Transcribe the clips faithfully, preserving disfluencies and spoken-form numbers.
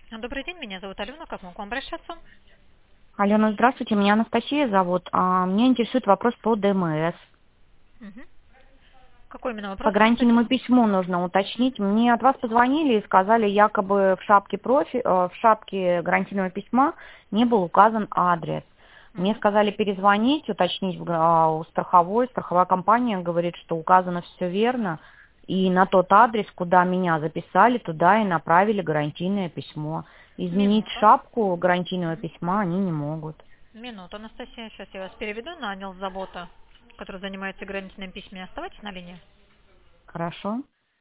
Добрый день, меня зовут Алена. Как могу к вам обращаться? Алена, здравствуйте, меня Анастасия зовут. А, меня интересует вопрос по ДМС. Мгм. Какой именно По вопрос, гарантийному Анастасия? письму нужно уточнить. Мне от вас позвонили и сказали, якобы в шапке профи, э, в шапке гарантийного письма не был указан адрес. Мне Мгм. сказали перезвонить, уточнить в га- а, у страховой. Страховая компания говорит, что указано все верно. И на тот адрес, куда меня записали, туда и направили гарантийное письмо. Изменить Минуту. шапку гарантийного письма они не могут. Минуту, Анастасия. Сейчас я вас переведу на отдел забота, который занимается гарантийными письмами. Оставайтесь на линии. Хорошо?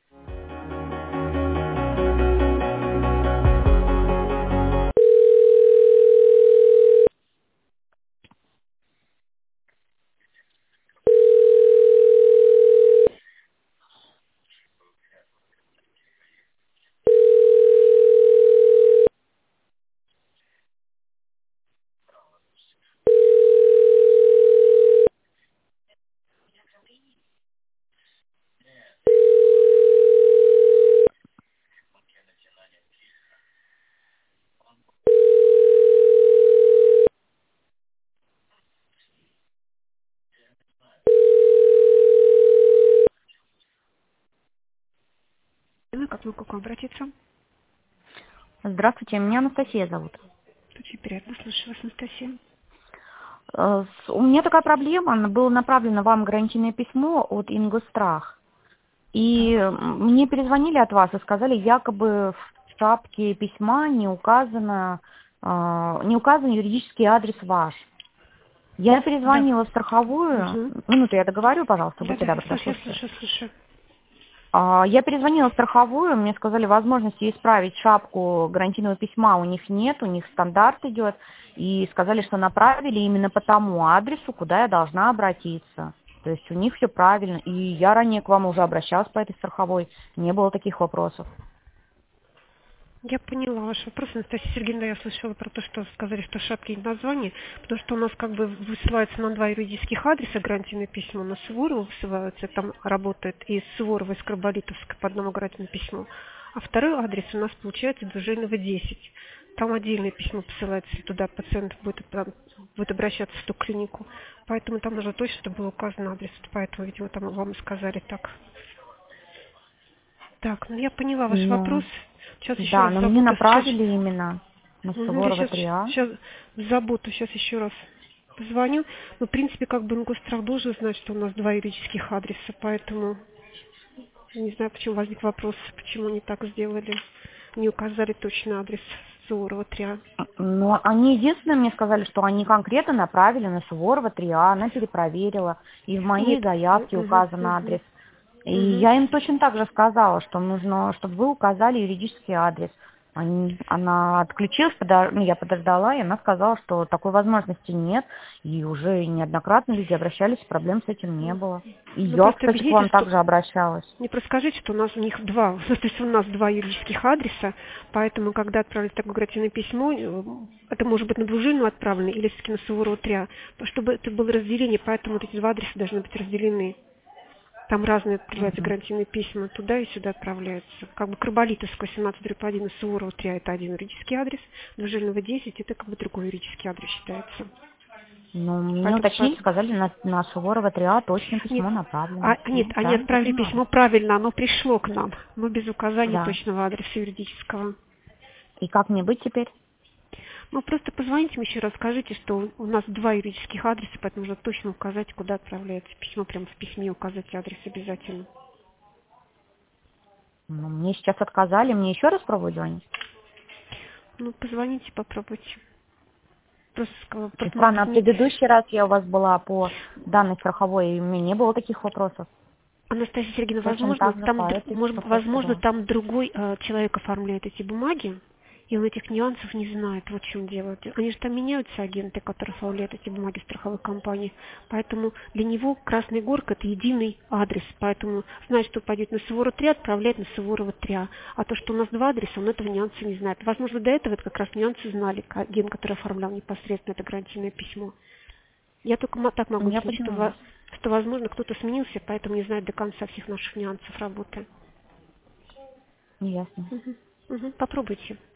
Ну, как могу к вам обратиться? Здравствуйте, меня Анастасия зовут. Очень приятно слышать вас, Анастасия. Э, с- У меня такая проблема, н- было направлено вам гарантийное письмо от Ингострах. И Так. м, мне перезвонили от вас и сказали, якобы в шапке письма не указано, э, не указан юридический адрес ваш. Я Да. перезвонила в страховую, Угу. минуту я договорю, пожалуйста, Да, будьте да, я добры, слышу, я дослушайте. слышу, слышу. А, Я перезвонила в страховую, мне сказали, возможности исправить шапку гарантийного письма у них нет, у них стандарт идет, и сказали, что направили именно по тому адресу, куда я должна обратиться. То есть у них все правильно, и я ранее к вам уже обращалась по этой страховой, не было таких вопросов. Я поняла ваш вопрос, Анастасия Сергеевна, я слышала про то, что сказали, что шапки нет названия, потому что у нас как бы высылается на два юридических адреса гарантийное письмо, на Суворова высылаются, там работает и Суворова, и Скороболитовска по одному гарантийному письму, а второй адрес у нас получается Дужинова десять. Там отдельное письмо посылается, если туда пациент будет, там, будет обращаться в ту клинику. Поэтому там нужно точно, чтобы был указан адрес. Поэтому, видимо, там вам сказали так. Так, ну я поняла ваш Ну, вопрос. Сейчас еще да, раз но мне забота. Сейчас, направили именно на угу, я Суворова сейчас, три А. сейчас в заботу сейчас еще раз позвоню. Но, в принципе, как бы Ингосстрах должен знать, что у нас два юридических адреса, поэтому не знаю, почему возник вопрос, почему не так сделали, не указали точный адрес Суворова три А. Но они единственное мне сказали, что они конкретно направили на Суворова три А, она перепроверила, и в моей Нет, заявке угу, указан угу, адрес. И угу. я им точно так же сказала, что нужно, чтобы вы указали юридический адрес. Они- она отключилась, подо- ну, я подождала, и она сказала, что такой возможности нет, и уже неоднократно люди обращались, проблем с этим не было. И Ну я, просто кстати, к объясните, вам что также обращалась. не проскажите, что у нас у них два, то есть у нас два юридических адреса, поэтому, когда отправить такое гративное письмо, э, это может быть на Дружину отправлено или все-таки на Суворова три А, чтобы это было разделение, поэтому вот эти два адреса должны быть разделены. Там разные отправляются Мгм. гарантийные письма, туда и сюда отправляются. Как бы Карболитовская семнадцать дробь один и Суворова три А это один юридический адрес, Дружинного десять это как бы другой юридический адрес считается. Ну, мне Поэтому, уточнили, сказали, на, на Суворова три А точно нет, письмо направлено. а, нет, Ну, они правильно, так и отправили надо. письмо правильно, оно пришло к нам, но без указания Да. точного адреса юридического. И как мне быть теперь? Ну, просто позвоните мне еще раз, скажите, что у нас два юридических адреса, поэтому нужно точно указать, куда отправляется письмо, прямо в письме указать адрес обязательно. Ну, мне сейчас отказали, мне еще раз пробовать звонить? Ну, позвоните, попробуйте. Просто, сказала- Очень просто может странно, быть, а не... предыдущий раз я у вас была по данной страховой, и у меня не было таких вопросов. Анастасия Сергеевна, Точно возможно, так же там, по др- этой может, страховке возможно, было. там другой э, человек оформляет эти бумаги, и он этих нюансов не знает. Вот в чем дело. Они же там меняются, агенты, которые оформляют эти бумаги страховой компании. Поэтому для него Красный Горк это единый адрес. Поэтому знает, что пойдет на Суворова три, отправляет на Суворова три. А А то, что у нас два адреса, он этого нюанса не знает. Возможно, до этого это как раз нюансы знали, агент, который оформлял непосредственно это гарантийное письмо. Я только мо- так могу Я объяснить, что, поняла вас. во- что, возможно, кто-то сменился, поэтому не знает до конца всех наших нюансов работы. Ясно. Мгм. Мгм. Попробуйте.